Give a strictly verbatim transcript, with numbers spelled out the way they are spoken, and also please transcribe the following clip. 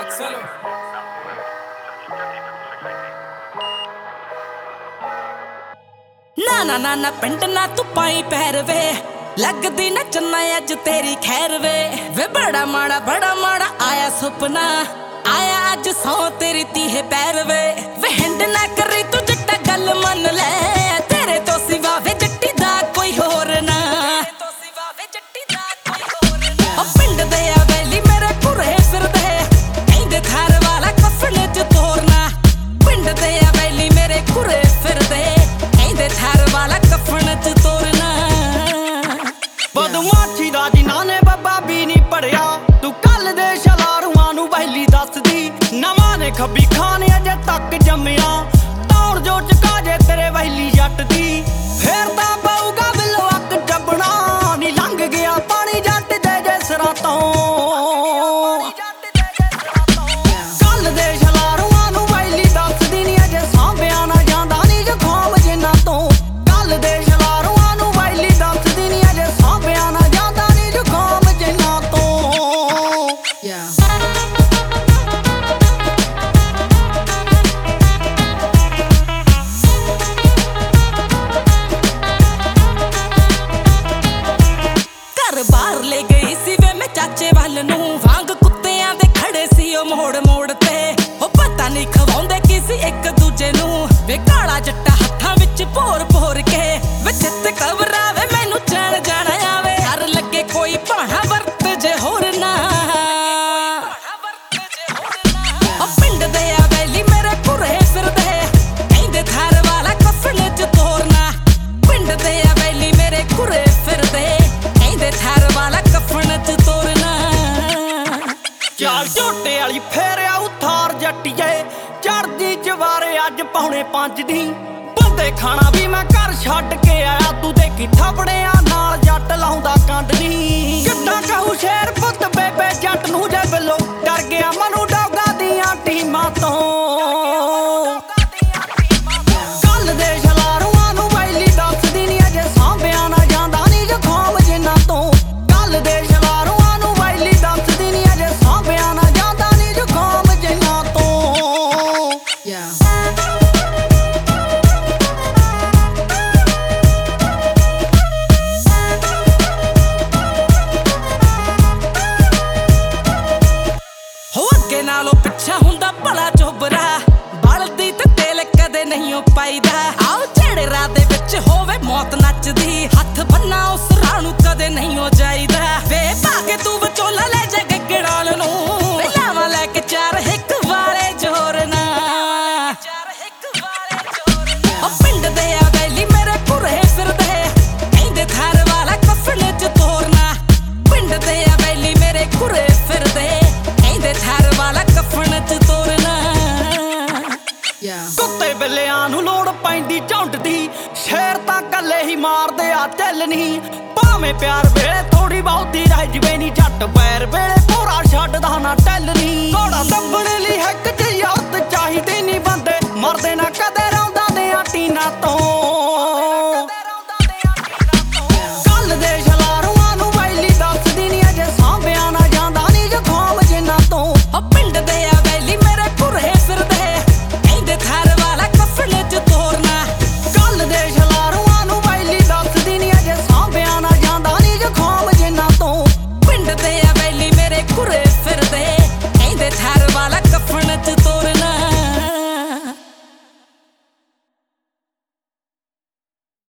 ना ना ना ना पिंड ना तू पाई पैर वे लगदी नचना अज तेरी खैर वे वे बड़ा माड़ा बड़ा माड़ा आया सुपना आया अज सौ तेरी तीहे पैर वे वे हिंड ना करी तू जट्टा गल मन ले तेरे तो सिवा वे जट्टी दा कोई होर ना पिंड दे वैली मेरे कुरे फिरदे कहंदे थार वाला कफन च तोरना पिंड दे वैली मेरे कुरे फिरदे कहंदे थार वाला कफन च तोरना बदमाशी दा जिन्हां ने बाबा भी नहीं पढ़िया तू कल दे शलारूआं नूं वैली दसदी नवां ने खब्बी खाने अजे तक जम्मिया तौड़ जो चका जे तेरे वैली जट दी फेर तां पऊगा बिलो अक डबना नी लंघ गया पानी जट दे जे सिरां तों कल दे शलारूआं नूं वैली दसदी नी अजे सांभिया ना जांदा नी जखाम जिन्हां तों कल दे शलारूआं नूं वैली दसदी नी अजे सांभिया ना जांदा नी जखाम जिन्हां तों बाहर ले गई सी वे मैं चाचे वाल नूं वांग कुत्तियां दे खड़े सी ओ मोड़ मोड़ ते ओ पता नहीं खवाउंदे किसी एक दूजे नूं वे काला जट्टा हत्थां विच भोर भोर के वे चित घबरावे मैनू जान जाना आवे डर लगे कोई भाणा वरत जे होर ना ओ पिंड दे वैली मेरे कुरे फिरदे कहंदे थार वाला कफन च तोरना पिंड दे वैली मेरे कुरे फिरदे थार वाला कफन च तोरना चाल झोटे वाली फेरिया उथार जट्टिए चढ़दी जवारे अज पौने पंज दी बंदे खाना भी मैं घर छड्ड के आया तू देखी थपड़िया नाल जट लाउंदा कंड नी किद्दां कहू शेर पुत बेबे जट नूं जे बिलो डर गया मनु डौगा दियां टीमां तों कल दे शलारूआं नूं वैली दसदी नी अजे सांभिया ना जांदा नी जखाम जिन्हां तों कल दे शलारूआं नूं वैली दसदी नी अजे सांभिया ना जांदा नी जखाम जिन्हां तों अगे नालों पिछा हुंदा भला चोबरा बलदी ते तेल कदे नहीं ओ पाईदा आओ जेड़े राह दे विच होवे मौत नचदी हथ बन्ना उस राह नूं कदे नहीं ओ जाईदा वे भागे तू विचोला ले जा गगड़ाल नूं वे लावां लैके चार हिक वाले जोरना ओ पिंड दे वैली मेरे कुरे फिरदे कहंदे थार वाला कफन च तोरना पिंड दे वैली मेरे कुरे फिरदे कहंदे थार वाला कफन च तोरना कुत्ते बिल्लियां नूं लोड़ पैंदी झुंड दी शेर तां कल्ले ही मारदे आ दिल नी भावें प्यार वेले थोड़ी बहुती रह जवे नी झट पैर वेले पूरा छड्डदा ना टैल नी घोड़ा दब्बण लई हिक च औरत चाहीदी नी बंदे मरदे ना कदे रौंदा दे टीना तों कल दे शलारूआं नूं वैली दसदी नी अजे सांभिया ना जांदा नी जखाम जिन्हां तों ओ पिंड दे वैली मेरे कुरे फिरदे कहंदे थार वाला कफन च तोरना कल दे शलारूआं नूं वैली दसदी नी अजे सांभिया ना जांदा नी जखाम जिन्हां तों पिंड दे वैली मेरे कुरे